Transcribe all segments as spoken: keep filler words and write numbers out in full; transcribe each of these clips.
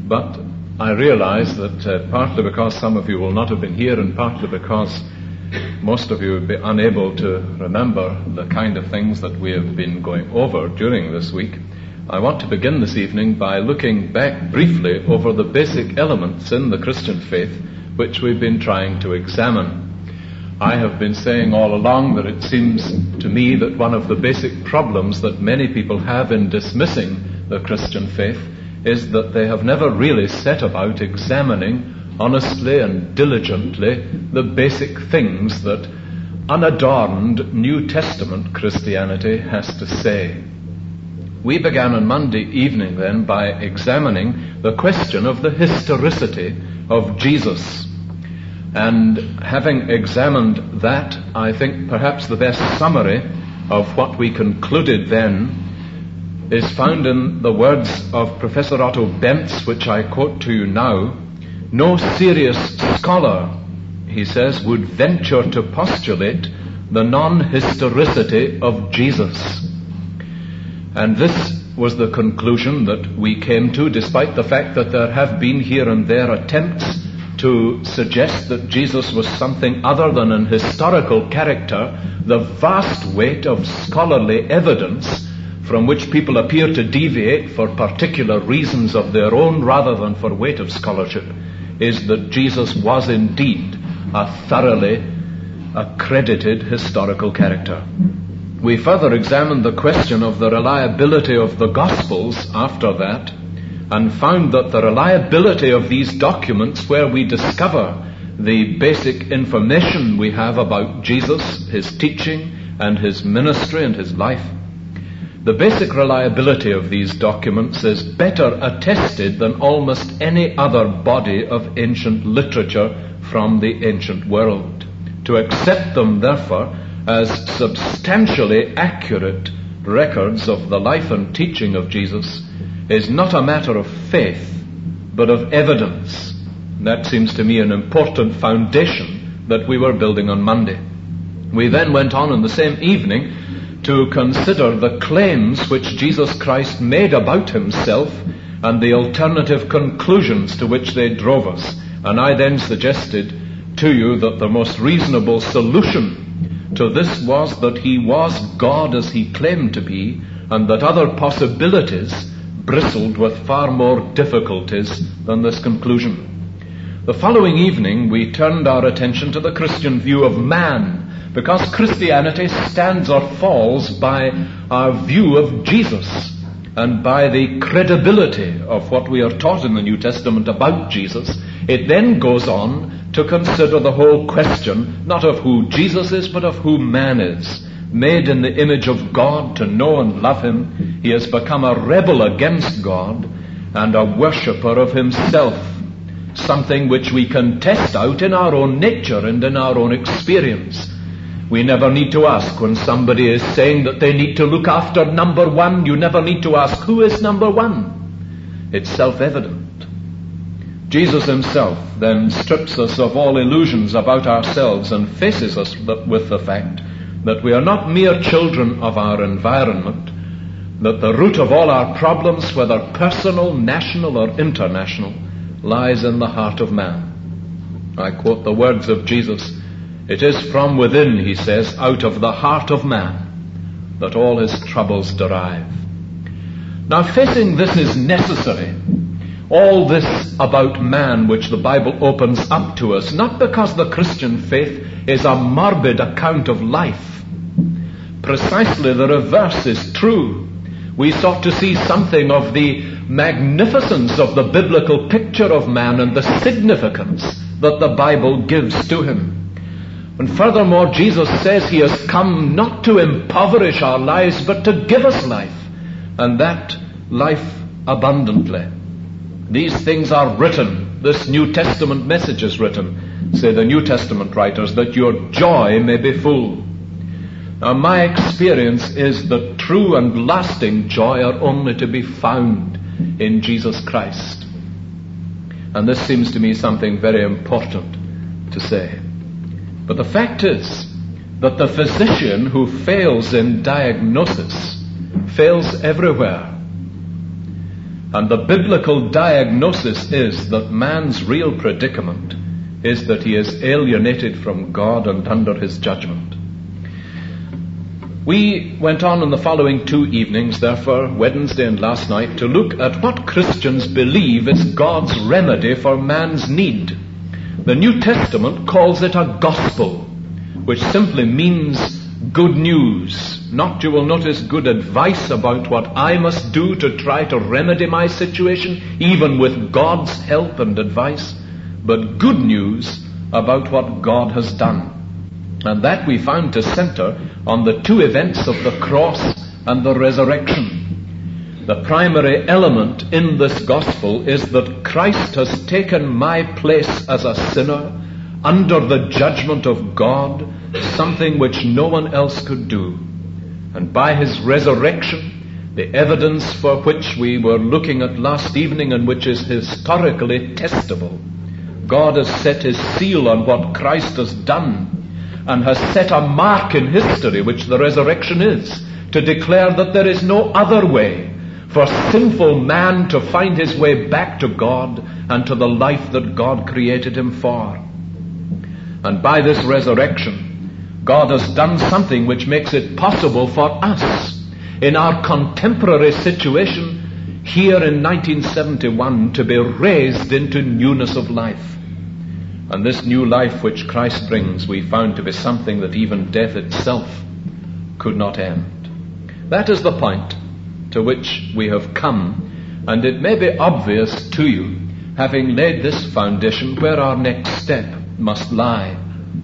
But I realize that uh, partly because some of you will not have been here and partly because most of you will be unable to remember the kind of things that we have been going over during this week, I want to begin this evening by looking back briefly over the basic elements in the Christian faith which we've been trying to examine. I have been saying all along that it seems to me that one of the basic problems that many people have in dismissing the Christian faith is that they have never really set about examining honestly and diligently the basic things that unadorned New Testament Christianity has to say. We began on Monday evening then by examining the question of the historicity of Jesus. And having examined that, I think perhaps the best summary of what we concluded then is found in the words of Professor Otto Bentz, which I quote to you now. No serious scholar, he says, would venture to postulate the non-historicity of Jesus. And this was the conclusion that we came to, despite the fact that there have been here and there attempts to suggest that Jesus was something other than an historical character. The vast weight of scholarly evidence from which people appear to deviate for particular reasons of their own rather than for weight of scholarship is that Jesus was indeed a thoroughly accredited historical character. We further examined the question of the reliability of the Gospels after that, and found that the reliability of these documents, where we discover the basic information we have about Jesus, his teaching and his ministry and his life, the basic reliability of these documents is better attested than almost any other body of ancient literature from the ancient world. To accept them, therefore, as substantially accurate records of the life and teaching of Jesus is not a matter of faith, but of evidence. That seems to me an important foundation that we were building on Monday. We then went on in the same evening to consider the claims which Jesus Christ made about himself and the alternative conclusions to which they drove us. And I then suggested to you that the most reasonable solution to this was that he was God as he claimed to be, and that other possibilities bristled with far more difficulties than this conclusion. The following evening we turned our attention to the Christian view of man, because Christianity stands or falls by our view of Jesus and by the credibility of what we are taught in the New Testament about Jesus. It then goes on to consider the whole question, not of who Jesus is, but of who man is. Made in the image of God to know and love him, he has become a rebel against God and a worshipper of himself, something which we can test out in our own nature and in our own experience. We never need to ask when somebody is saying that they need to look after number one. You never need to ask, who is number one? It's self-evident. Jesus himself then strips us of all illusions about ourselves and faces us with the fact that we are not mere children of our environment, that the root of all our problems, whether personal, national, or international, lies in the heart of man. I quote the words of Jesus, "It is from within," he says, "out of the heart of man that all his troubles derive." Now, facing this is necessary. All this about man which the Bible opens up to us, not because the Christian faith is a morbid account of life. Precisely the reverse is true. We sought to see something of the magnificence of the biblical picture of man and the significance that the Bible gives to him. And furthermore, Jesus says he has come not to impoverish our lives, but to give us life, and that life abundantly. These things are written, this New Testament message is written, say the New Testament writers, that your joy may be full. Now, my experience is that true and lasting joy are only to be found in Jesus Christ. And this seems to me something very important to say. But the fact is that the physician who fails in diagnosis fails everywhere. And the biblical diagnosis is that man's real predicament is that he is alienated from God and under his judgment. We went on in the following two evenings, therefore, Wednesday and last night, to look at what Christians believe is God's remedy for man's need. The New Testament calls it a gospel, which simply means good news. Not, you will notice, good advice about what I must do to try to remedy my situation, even with God's help and advice, but good news about what God has done. And that we found to center on the two events of the cross and the resurrection. The primary element in this gospel is that Christ has taken my place as a sinner under the judgment of God, something which no one else could do. And by his resurrection, the evidence for which we were looking at last evening and which is historically testable, God has set his seal on what Christ has done and has set a mark in history, which the resurrection is, to declare that there is no other way for sinful man to find his way back to God and to the life that God created him for. And by this resurrection, God has done something which makes it possible for us, in our contemporary situation here in nineteen seventy-one, to be raised into newness of life. And this new life which Christ brings, we found to be something that even death itself could not end. That is the point to which we have come, and it may be obvious to you, having laid this foundation, where our next step must lie.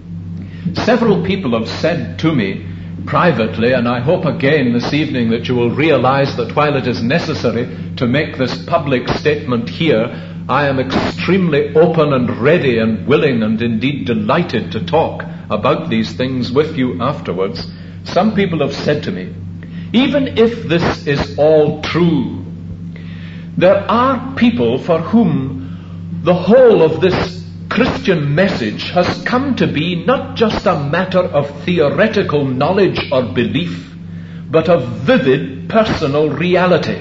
Several people have said to me privately, and I hope again this evening that you will realize that while it is necessary to make this public statement here, I am extremely open and ready and willing and indeed delighted to talk about these things with you afterwards. Some people have said to me, even if this is all true, there are people for whom the whole of this Christian message has come to be not just a matter of theoretical knowledge or belief, but of vivid personal reality.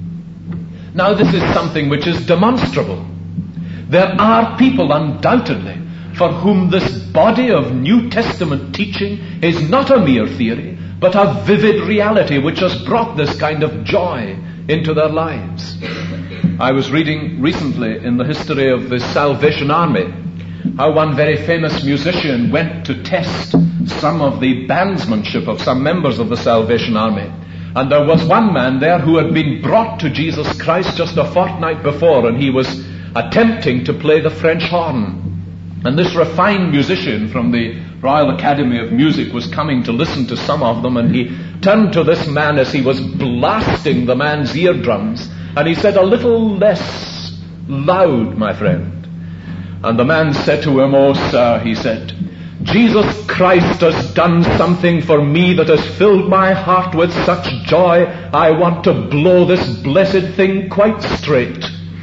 Now, this is something which is demonstrable. There are people undoubtedly for whom this body of New Testament teaching is not a mere theory, but a vivid reality which has brought this kind of joy into their lives. I was reading recently in the history of the Salvation Army how one very famous musician went to test some of the bandsmanship of some members of the Salvation Army. And there was one man there who had been brought to Jesus Christ just a fortnight before, and he was attempting to play the French horn. And this refined musician from the Royal Academy of Music was coming to listen to some of them, and he turned to this man as he was blasting the man's eardrums, and he said, "A little less loud, my friend." And the man said to him, "Oh, sir," he said, "Jesus Christ has done something for me that has filled my heart with such joy, I want to blow this blessed thing quite straight."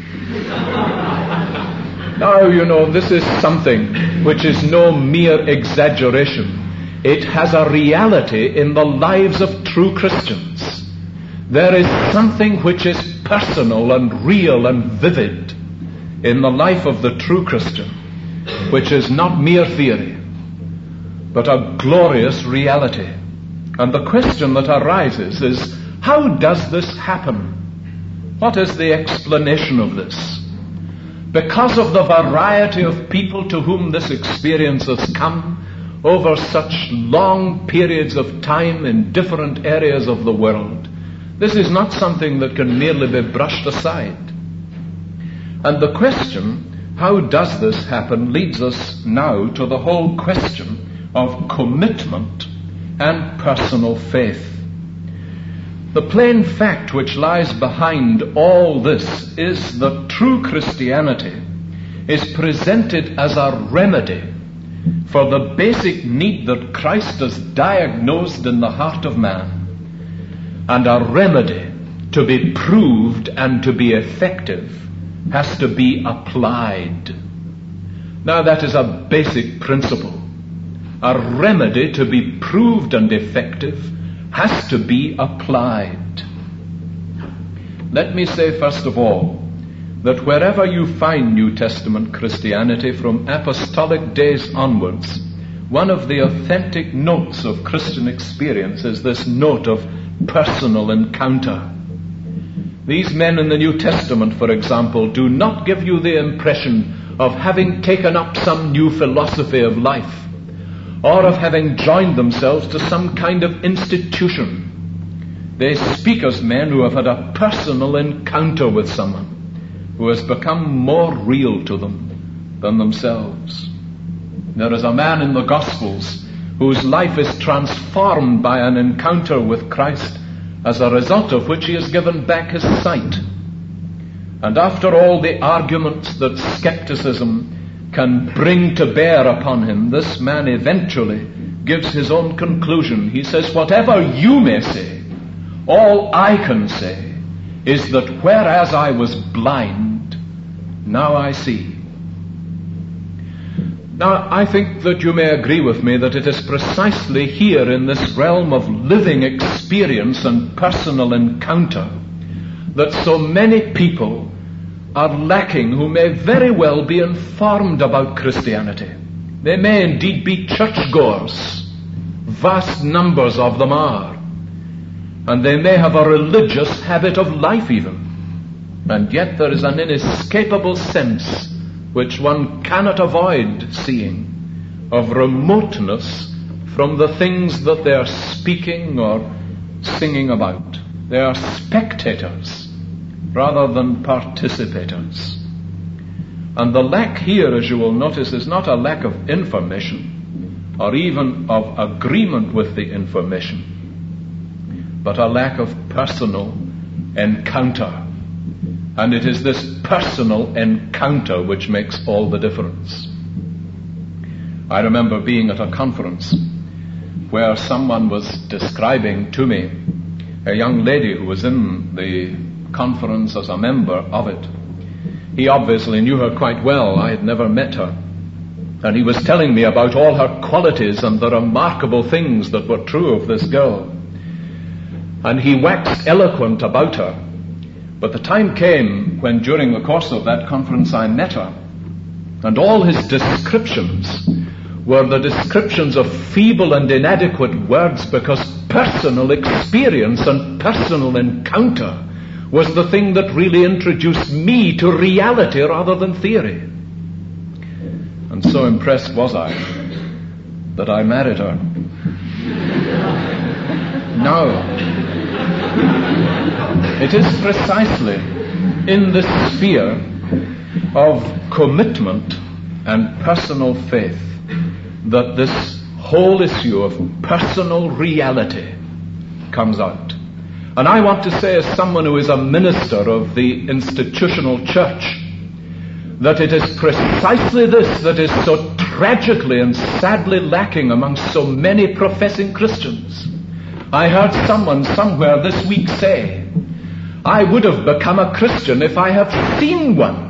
Now, you know, this is something which is no mere exaggeration. It has a reality in the lives of true Christians. There is something which is personal and real and vivid in the life of the true Christian, which is not mere theory, but a glorious reality. And the question that arises is, how does this happen? What is the explanation of this? Because of the variety of people to whom this experience has come over such long periods of time in different areas of the world, this is not something that can merely be brushed aside. And the question, how does this happen, leads us now to the whole question of commitment and personal faith. The plain fact which lies behind all this is that true Christianity is presented as a remedy for the basic need that Christ has diagnosed in the heart of man, and a remedy to be proved and to be effective has to be applied. Now, that is a basic principle. A remedy to be proved and effective has to be applied. Let me say first of all that wherever you find New Testament Christianity from apostolic days onwards, one of the authentic notes of Christian experience is this note of personal encounter. These men in the New Testament, for example, do not give you the impression of having taken up some new philosophy of life or of having joined themselves to some kind of institution. They speak as men who have had a personal encounter with someone who has become more real to them than themselves. There is a man in the Gospels whose life is transformed by an encounter with Christ, as a result of which he has given back his sight. And after all the arguments that skepticism can bring to bear upon him, this man eventually gives his own conclusion. He says, whatever you may say, all I can say is that whereas I was blind, now I see. Now, I think that you may agree with me that it is precisely here in this realm of living experience and personal encounter that so many people are lacking who may very well be informed about Christianity. They may indeed be churchgoers. Vast numbers of them are. And they may have a religious habit of life even. And yet there is an inescapable sense which one cannot avoid seeing of remoteness from the things that they are speaking or singing about. They are spectators rather than participators. And the lack here, as you will notice, is not a lack of information or even of agreement with the information, but a lack of personal encounter. And it is this personal encounter which makes all the difference. I remember being at a conference where someone was describing to me a young lady who was in the conference as a member of it. He obviously knew her quite well. I had never met her. And he was telling me about all her qualities and the remarkable things that were true of this girl. And he waxed eloquent about her. But the time came when during the course of that conference I met her, and all his descriptions were the descriptions of feeble and inadequate words, because personal experience and personal encounter was the thing that really introduced me to reality rather than theory. And so impressed was I that I married her. Now, it is precisely in this sphere of commitment and personal faith that this whole issue of personal reality comes out. And I want to say, as someone who is a minister of the institutional church, that it is precisely this that is so tragically and sadly lacking among so many professing Christians. I heard someone somewhere this week say, I would have become a Christian if I had seen one.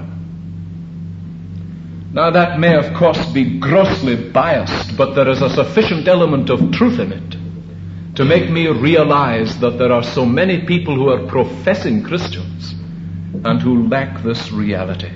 Now that may of course be grossly biased, but there is a sufficient element of truth in it to make me realize that there are so many people who are professing Christians and who lack this reality.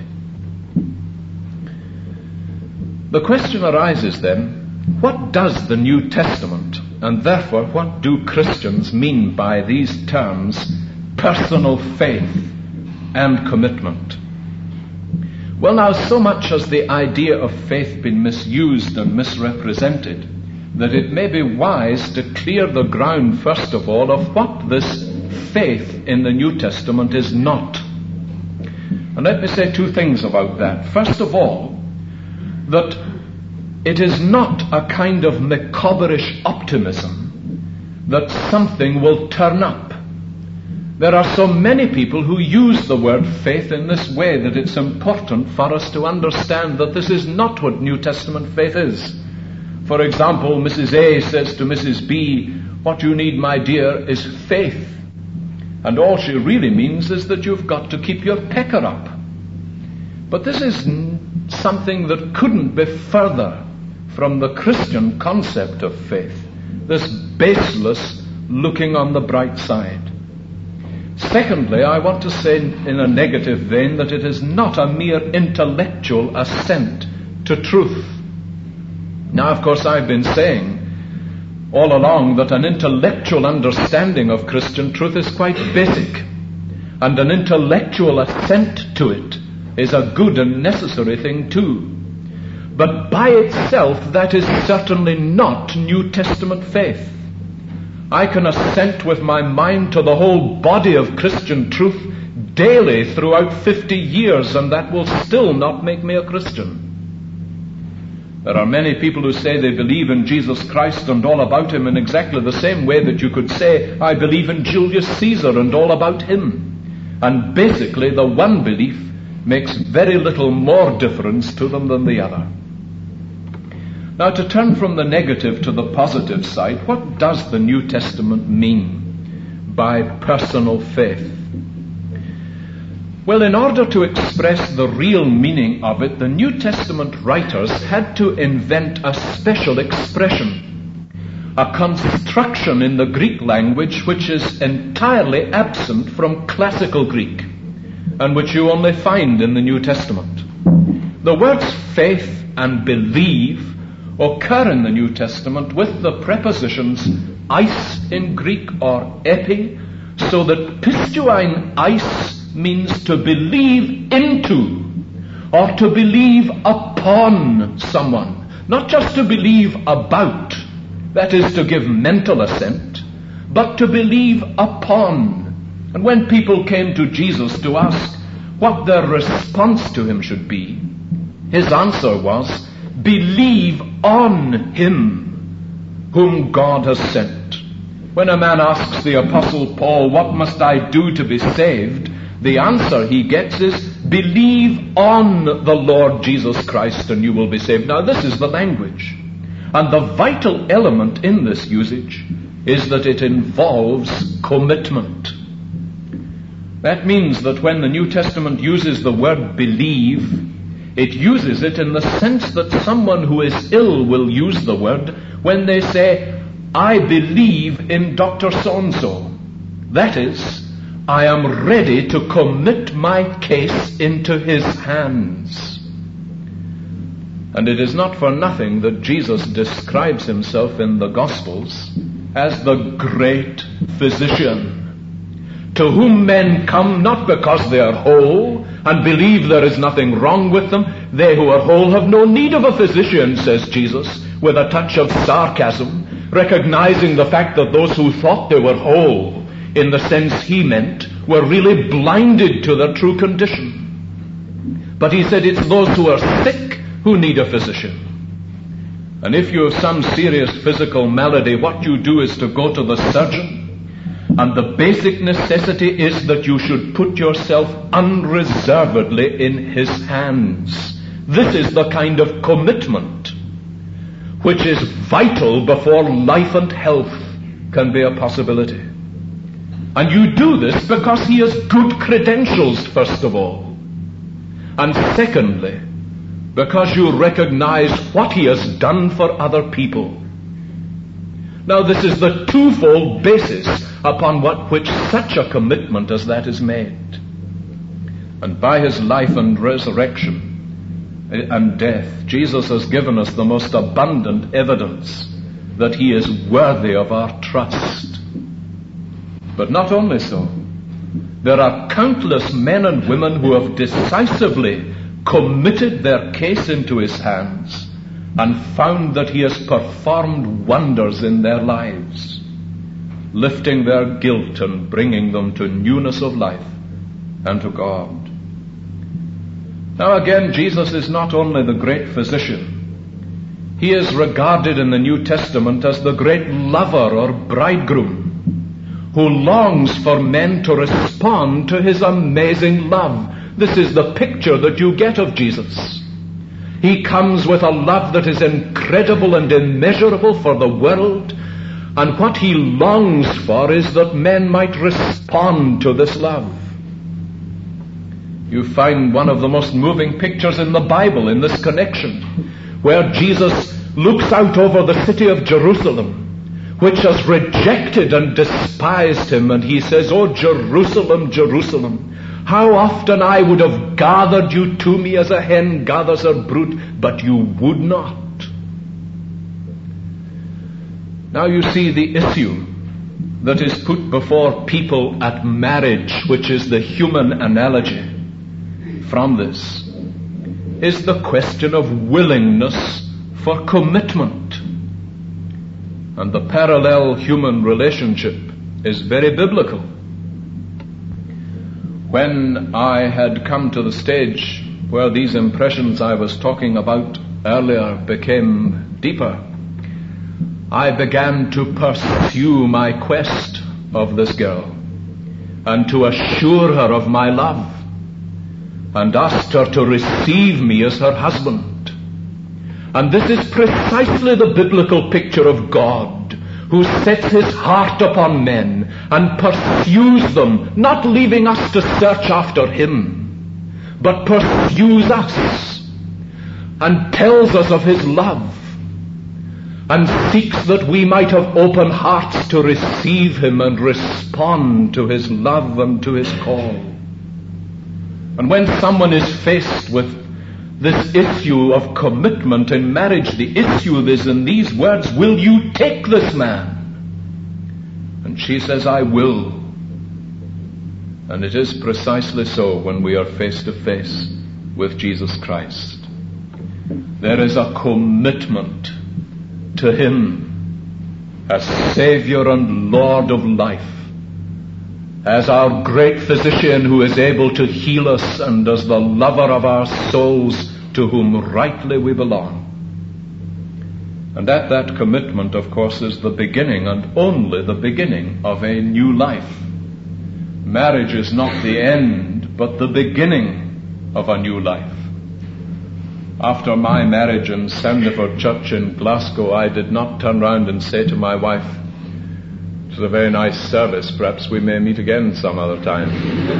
The question arises then, what does the New Testament, and therefore what do Christians mean by these terms, personal faith and commitment? Well, now, so much has the idea of faith been misused and misrepresented that it may be wise to clear the ground, first of all, of what this faith in the New Testament is not. And let me say two things about that. First of all, that it is not a kind of Macabre-ish optimism that something will turn up. There are so many people who use the word faith in this way that it's important for us to understand that this is not what New Testament faith is. For example, Missus A says to Missus B, what you need, my dear, is faith. And all she really means is that you've got to keep your pecker up. But this is something that couldn't be further from the Christian concept of faith, this baseless looking on the bright side. Secondly, I want to say in a negative vein that it is not a mere intellectual assent to truth. Now, of course, I've been saying all along that an intellectual understanding of Christian truth is quite basic, and an intellectual assent to it is a good and necessary thing too. But by itself, that is certainly not New Testament faith. I can assent with my mind to the whole body of Christian truth daily throughout fifty years, and that will still not make me a Christian. There are many people who say they believe in Jesus Christ and all about him in exactly the same way that you could say, I believe in Julius Caesar and all about him. And basically, the one belief makes very little more difference to them than the other. Now, to turn from the negative to the positive side, what does the New Testament mean by personal faith? Well, in order to express the real meaning of it, the New Testament writers had to invent a special expression, a construction in the Greek language which is entirely absent from classical Greek, and which you only find in the New Testament. The words faith and believe occur in the New Testament with the prepositions eis in Greek or epi, so that pisteuein eis means to believe into or to believe upon someone, not just to believe about, that is to give mental assent, but to believe upon. And when people came to Jesus to ask what their response to him should be, his answer was, believe on him whom God has sent. When a man asks the Apostle Paul, what must I do to be saved? The answer he gets is, believe on the Lord Jesus Christ and you will be saved. Now, this is the language. And the vital element in this usage is that it involves commitment. That means that when the New Testament uses the word believe, it uses it in the sense that someone who is ill will use the word when they say, I believe in Doctor So-and-so. That is, I am ready to commit my case into his hands. And it is not for nothing that Jesus describes himself in the Gospels as the great physician, to whom men come not because they are whole and believe there is nothing wrong with them. They who are whole have no need of a physician, says Jesus, with a touch of sarcasm, recognizing the fact that those who thought they were whole, in the sense he meant, were really blinded to their true condition. But he said it's those who are sick who need a physician. And if you have some serious physical malady, what you do is to go to the surgeon, and the basic necessity is that you should put yourself unreservedly in his hands. This is the kind of commitment which is vital before life and health can be a possibility. And you do this because he has good credentials, first of all. And secondly, because you recognize what he has done for other people. Now, this is the twofold basis upon what which such a commitment as that is made. And by his life and resurrection and death, Jesus has given us the most abundant evidence that he is worthy of our trust. But not only so, there are countless men and women who have decisively committed their case into his hands and found that he has performed wonders in their lives, lifting their guilt and bringing them to newness of life and to God. Now again, Jesus is not only the great physician, he is regarded in the New Testament as the great lover or bridegroom who longs for men to respond to his amazing love. This is the picture that you get of Jesus. He comes with a love that is incredible and immeasurable for the world, and what he longs for is that men might respond to this love. You find one of the most moving pictures in the Bible in this connection, where Jesus looks out over the city of Jerusalem which has rejected and despised him. And he says, "Oh, Jerusalem, Jerusalem, how often I would have gathered you to me as a hen gathers her brood, but you would not." Now you see the issue that is put before people at marriage, which is the human analogy from this, is the question of willingness for commitment. And the parallel human relationship is very biblical. When I had come to the stage where these impressions I was talking about earlier became deeper, I began to pursue my quest of this girl and to assure her of my love and asked her to receive me as her husband. And this is precisely the biblical picture of God, who sets his heart upon men and pursues them, not leaving us to search after him, but pursues us and tells us of his love and seeks that we might have open hearts to receive him and respond to his love and to his call. And when someone is faced with this issue of commitment in marriage, the issue is in these words, "Will you take this man?" And she says, "I will." And it is precisely so when we are face to face with Jesus Christ. There is a commitment to him as Savior and Lord of life, as our great physician who is able to heal us, and as the lover of our souls to whom rightly we belong. And at that commitment, of course, is the beginning and only the beginning of a new life. Marriage is not the end, but the beginning of a new life. After my marriage in Sandiford Church in Glasgow, I did not turn round and say to my wife, "It was a very nice service, perhaps we may meet again some other time."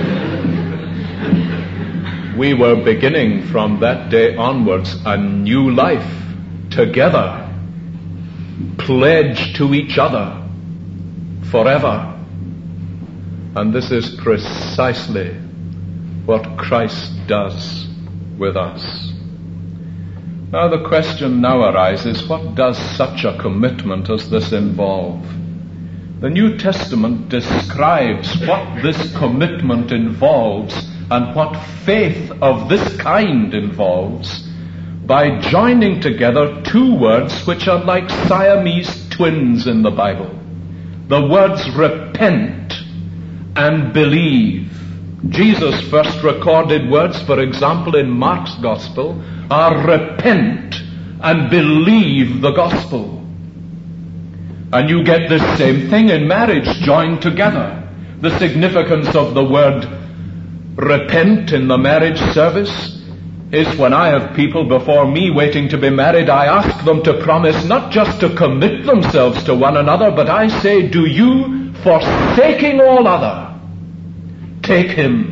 We were beginning from that day onwards a new life together, pledged to each other forever. And this is precisely what Christ does with us. Now the question now arises, what does such a commitment as this involve? The New Testament describes what this commitment involves and what faith of this kind involves by joining together two words which are like Siamese twins in the Bible. The words repent and believe. Jesus' first recorded words, for example, in Mark's Gospel, are repent and believe the gospel. And you get this same thing in marriage joined together. The significance of the word repent in the marriage service is when I have people before me waiting to be married, I ask them to promise not just to commit themselves to one another, but I say, "Do you, forsaking all other, take him?"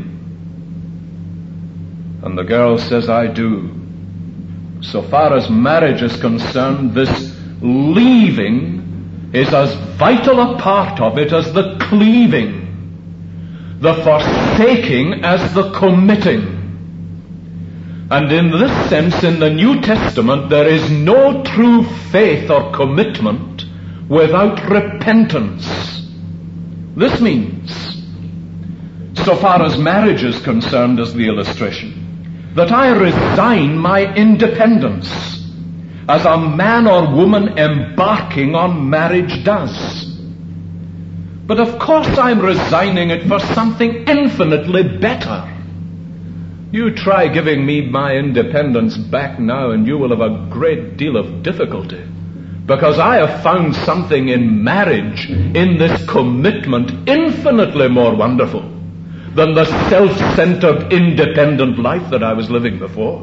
And the girl says, "I do." So far as marriage is concerned, this leaving is as vital a part of it as the cleaving, the forsaking as the committing. And in this sense, in the New Testament, there is no true faith or commitment without repentance. This means, so far as marriage is concerned as the illustration, that I resign my independence as a man or woman embarking on marriage does. But of course I'm resigning it for something infinitely better. You try giving me my independence back now and you will have a great deal of difficulty, because I have found something in marriage, in this commitment, infinitely more wonderful than the self-centered, independent life that I was living before.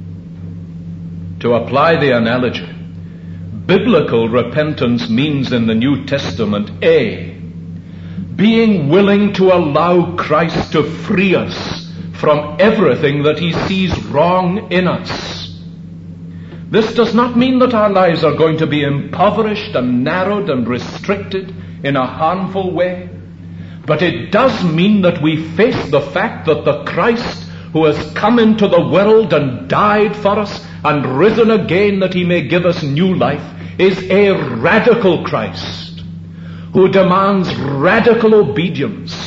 To apply the analogy, biblical repentance means in the New Testament, A, being willing to allow Christ to free us from everything that he sees wrong in us. This does not mean that our lives are going to be impoverished and narrowed and restricted in a harmful way. But it does mean that we face the fact that the Christ who has come into the world and died for us and risen again that he may give us new life is a radical Christ who demands radical obedience.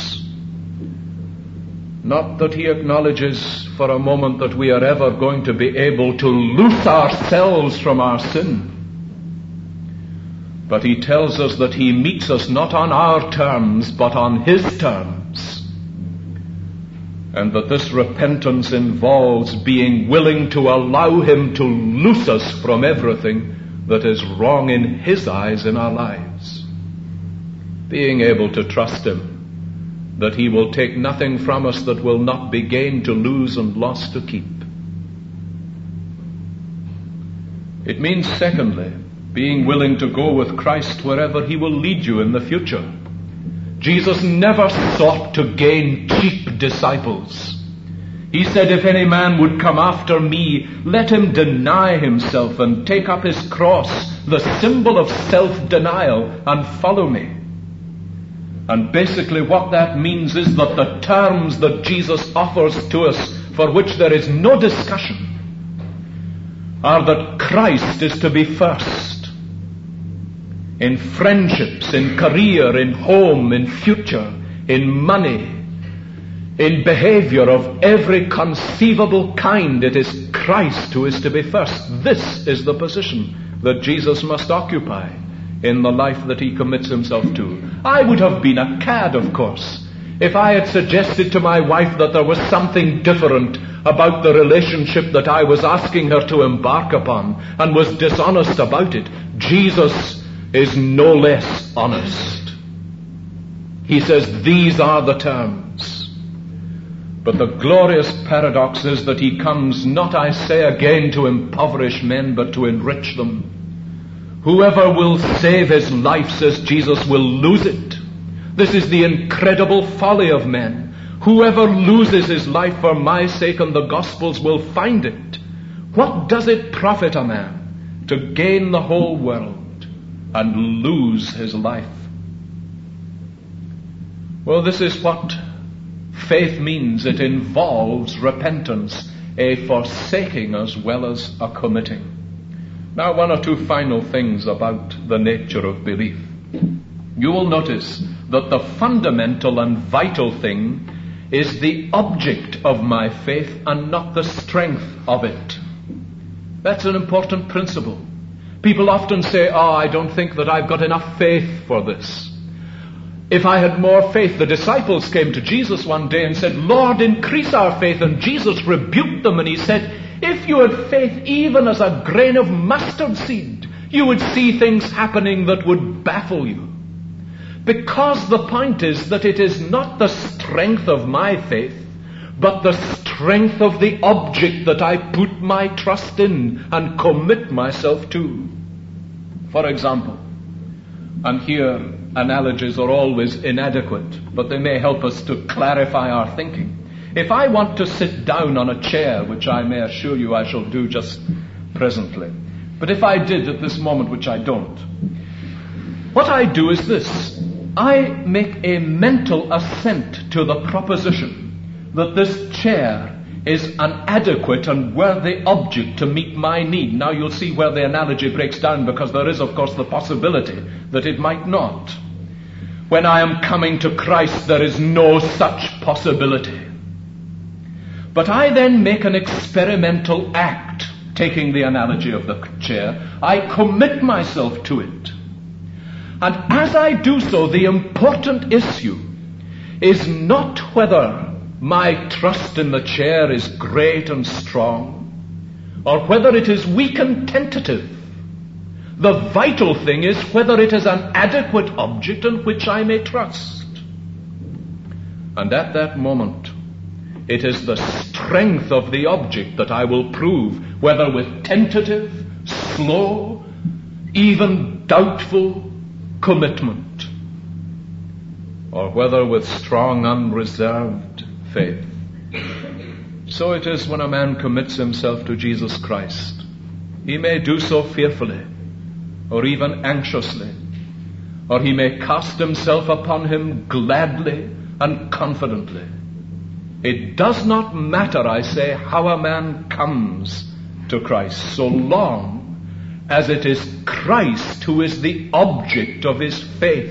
Not that he acknowledges for a moment that we are ever going to be able to loose ourselves from our sin. But he tells us that he meets us not on our terms, but on his terms. And that this repentance involves being willing to allow him to loose us from everything that is wrong in his eyes in our lives. Being able to trust him, that he will take nothing from us that will not be gained to lose and lost to keep. It means, secondly, being willing to go with Christ wherever he will lead you in the future. Jesus never sought to gain cheap disciples. He said, if any man would come after me, let him deny himself and take up his cross, the symbol of self-denial, and follow me. And basically what that means is that the terms that Jesus offers to us, for which there is no discussion, are that Christ is to be first. In friendships, in career, in home, in future, in money, in behavior of every conceivable kind, it is Christ who is to be first. This is the position that Jesus must occupy in the life that he commits himself to. I would have been a cad, of course, if I had suggested to my wife that there was something different about the relationship that I was asking her to embark upon and was dishonest about it. Jesus is no less honest. He says, these are the terms. But the glorious paradox is that he comes not, I say again, to impoverish men, but to enrich them. Whoever will save his life, says Jesus, will lose it. This is the incredible folly of men. Whoever loses his life for my sake and the gospel's will find it. What does it profit a man to gain the whole world and lose his life? Well, this is what faith means. It involves repentance, a forsaking as well as a committing. Now, one or two final things about the nature of belief. You will notice that the fundamental and vital thing is the object of my faith and not the strength of it. That's an important principle. People often say, oh, I don't think that I've got enough faith for this. If I had more faith, the disciples came to Jesus one day and said, Lord, increase our faith. And Jesus rebuked them and he said, if you had faith even as a grain of mustard seed, you would see things happening that would baffle you. Because the point is that it is not the strength of my faith, but the strength of the object that I put my trust in and commit myself to. For example, and here analogies are always inadequate, but they may help us to clarify our thinking. If I want to sit down on a chair, which I may assure you I shall do just presently, but if I did at this moment, which I don't, what I do is this. I make a mental assent to the proposition that this chair is an adequate and worthy object to meet my need. Now you'll see where the analogy breaks down, because there is, of course, the possibility that it might not. When I am coming to Christ, there is no such possibility. But I then make an experimental act, taking the analogy of the chair. I commit myself to it. And as I do so, the important issue is not whether my trust in the chair is great and strong, or whether it is weak and tentative. The vital thing is whether it is an adequate object in which I may trust. And at that moment, it is the strength of the object that I will prove, whether with tentative, slow, even doubtful commitment, or whether with strong, unreserved faith. So it is when a man commits himself to Jesus Christ. He may do so fearfully, or even anxiously, or he may cast himself upon him gladly and confidently. It does not matter, I say, how a man comes to Christ, so long as it is Christ who is the object of his faith,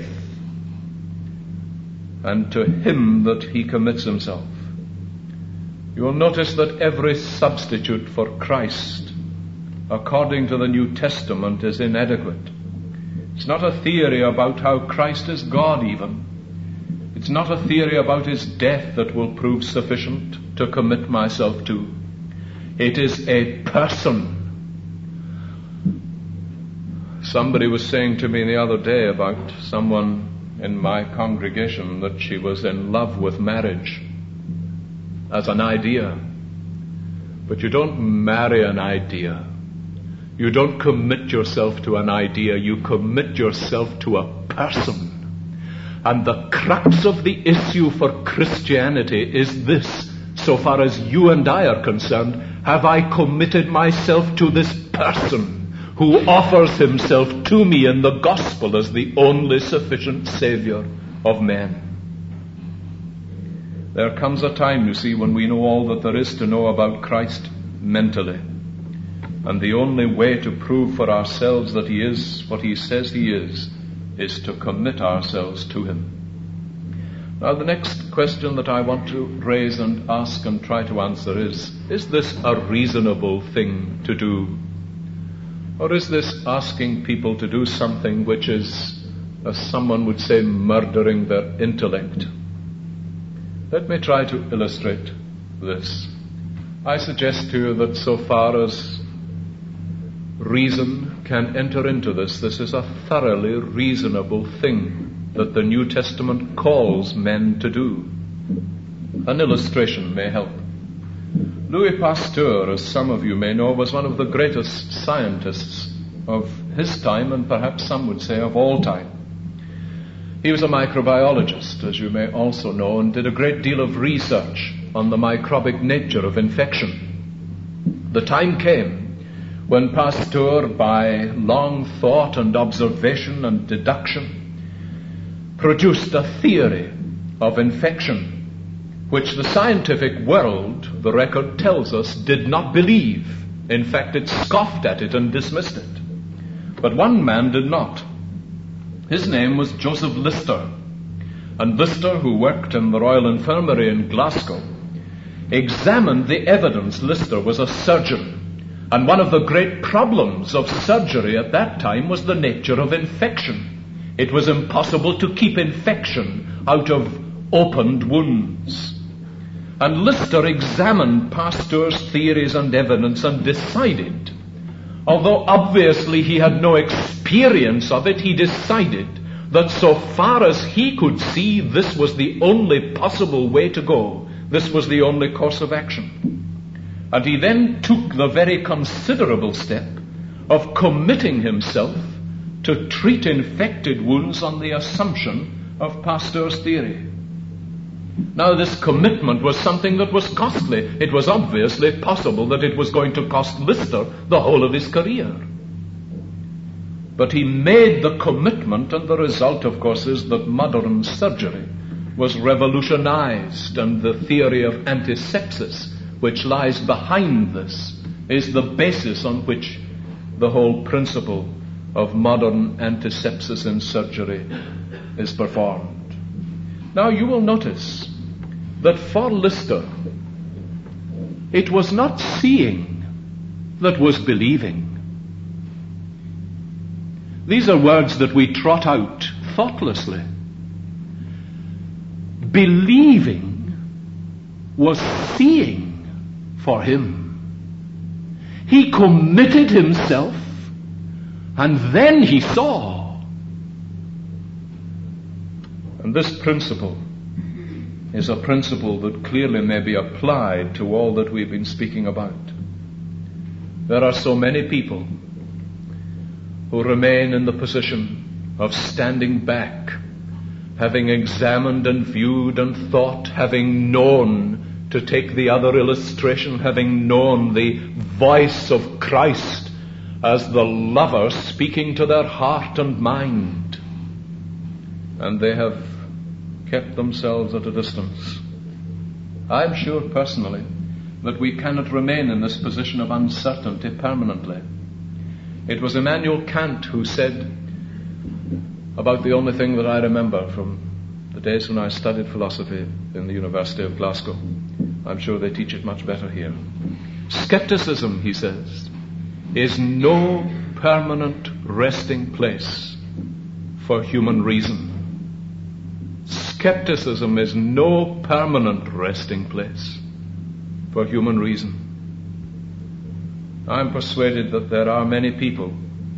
and to him that he commits himself. You will notice that every substitute for Christ, according to the New Testament, is inadequate. It's not a theory about how Christ is God even. It's not a theory about his death that will prove sufficient to commit myself to. It is a person. Somebody was saying to me the other day about someone in my congregation that she was in love with marriage as an idea. But you don't marry an idea. You don't commit yourself to an idea. You commit yourself to a person. And the crux of the issue for Christianity is this: so far as you and I are concerned, have I committed myself to this person who offers himself to me in the gospel as the only sufficient Savior of men? There comes a time, you see, when we know all that there is to know about Christ mentally. And the only way to prove for ourselves that he is what he says he is, is to commit ourselves to him. Now, the next question that I want to raise and ask and try to answer is, is this a reasonable thing to do? Or is this asking people to do something which is, as someone would say, murdering their intellect? Let me try to illustrate this. I suggest to you that so far as reason can enter into this, this is a thoroughly reasonable thing that the New Testament calls men to do. An illustration may help. Louis Pasteur, as some of you may know, was one of the greatest scientists of his time, and perhaps some would say of all time. He was a microbiologist, as you may also know, and did a great deal of research on the microbic nature of infection. The time came when Pasteur, by long thought and observation and deduction, produced a theory of infection, which the scientific world, the record tells us, did not believe. In fact, it scoffed at it and dismissed it. But one man did not. His name was Joseph Lister. And Lister, who worked in the Royal Infirmary in Glasgow, examined the evidence. Lister was a surgeon. And one of the great problems of surgery at that time was the nature of infection. It was impossible to keep infection out of opened wounds. And Lister examined Pasteur's theories and evidence and decided, although obviously he had no experience of it, he decided that so far as he could see, this was the only possible way to go. This was the only course of action. And he then took the very considerable step of committing himself to treat infected wounds on the assumption of Pasteur's theory. Now, this commitment was something that was costly. It was obviously possible that it was going to cost Lister the whole of his career. But he made the commitment, and the result, of course, is that modern surgery was revolutionized, and the theory of antisepsis, which lies behind this, is the basis on which the whole principle of modern antisepsis in surgery is performed. Now, you will notice that for Lister, it was not seeing that was believing. These are words that we trot out thoughtlessly. Believing was seeing for him. He committed himself, and then he saw. And this principle is a principle that clearly may be applied to all that we've been speaking about. There are so many people who remain in the position of standing back, having examined and viewed and thought, having known, to take the other illustration, having known the voice of Christ as the lover speaking to their heart and mind, and they have kept themselves at a distance. I'm sure personally that we cannot remain in this position of uncertainty permanently. It was Immanuel Kant who said, about the only thing that I remember from the days when I studied philosophy in the University of Glasgow, I'm sure they teach it much better here. Skepticism, he says, is no permanent resting place for human reason. Skepticism is no permanent resting place for human reason. I'm persuaded that there are many people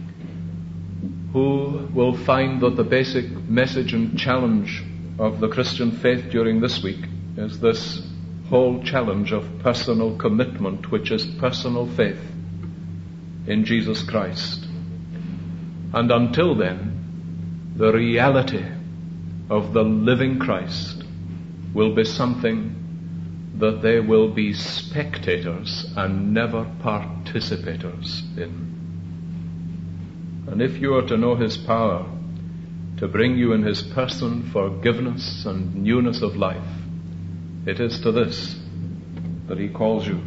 who will find that the basic message and challenge of the Christian faith during this week is this whole challenge of personal commitment, which is personal faith in Jesus Christ. And until then, the reality of the living Christ will be something that they will be spectators and never participators in. And if you are to know His power to bring you in His person forgiveness and newness of life, it is to this that He calls you.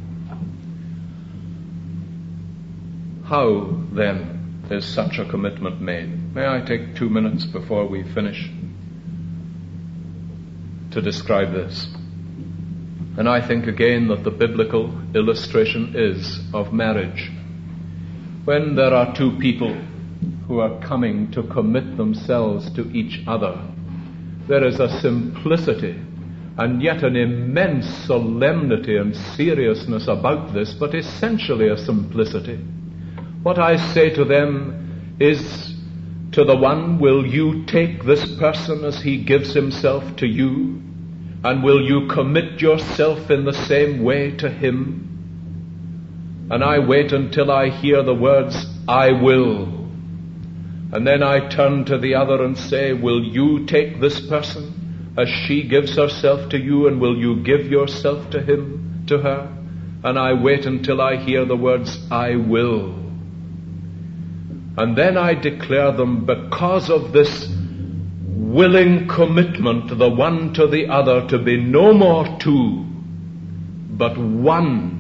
How, then, is such a commitment made? May I take two minutes before we finish to describe this? And I think again that the biblical illustration is of marriage. When there are two people who are coming to commit themselves to each other, there is a simplicity and yet an immense solemnity and seriousness about this, but essentially a simplicity. What I say to them is, to the one, will you take this person as he gives himself to you? And will you commit yourself in the same way to him? And I wait until I hear the words, I will. And then I turn to the other and say, will you take this person as she gives herself to you, and will you give yourself to him, to her? And I wait until I hear the words, I will. And then I declare them, because of this willing commitment, the one to the other, to be no more two, but one.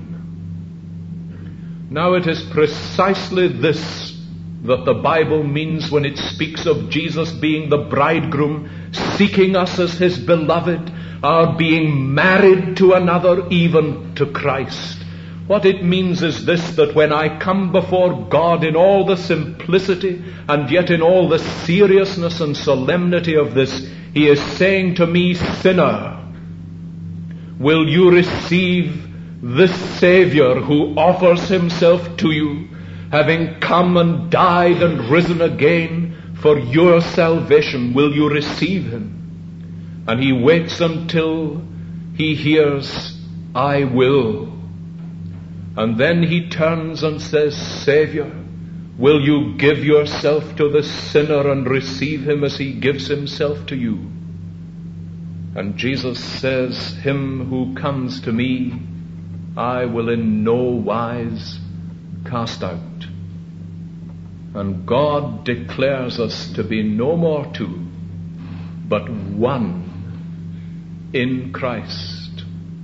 Now it is precisely this that the Bible means when it speaks of Jesus being the bridegroom, seeking us as His beloved, our being married to another, even to Christ. What it means is this, that when I come before God in all the simplicity and yet in all the seriousness and solemnity of this, He is saying to me, sinner, will you receive this Savior who offers Himself to you, having come and died and risen again for your salvation? Will you receive Him? And He waits until He hears, I will. And then He turns and says, Savior, will you give yourself to the sinner and receive Him as He gives Himself to you? And Jesus says, him who comes to me, I will in no wise cast out. And God declares us to be no more two, but one in Christ.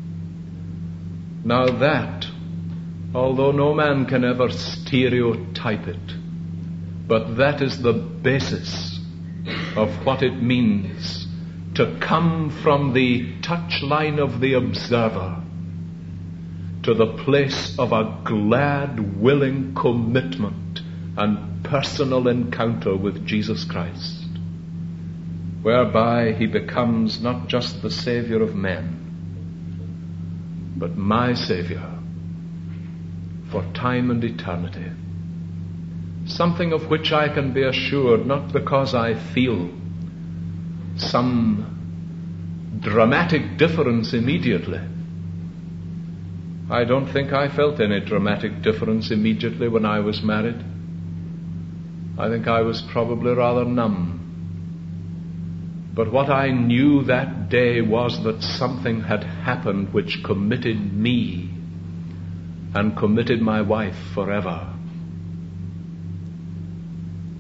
Now that, although no man can ever stereotype it, but that is the basis of what it means to come from the touchline of the observer to the place of a glad, willing commitment and personal encounter with Jesus Christ, whereby He becomes not just the Savior of men, but my Savior for time and eternity. Something of which I can be assured, not because I feel some dramatic difference immediately. I don't think I felt any dramatic difference immediately when I was married. I think I was probably rather numb. But what I knew that day was that something had happened which committed me and committed my wife forever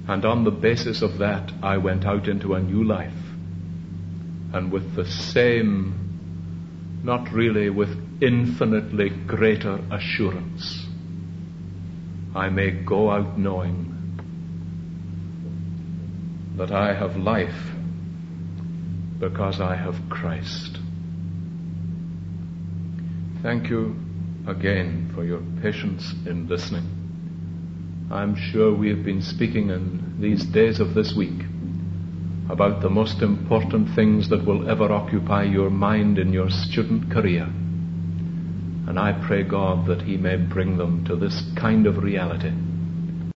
And on the basis of that, I went out into a new life. And with the same, not really with infinitely greater assurance, I may go out knowing that I have life because I have Christ. Thank you again for your patience in listening. I'm sure we have been speaking in these days of this week about the most important things that will ever occupy your mind in your student career. And I pray God that He may bring them to this kind of reality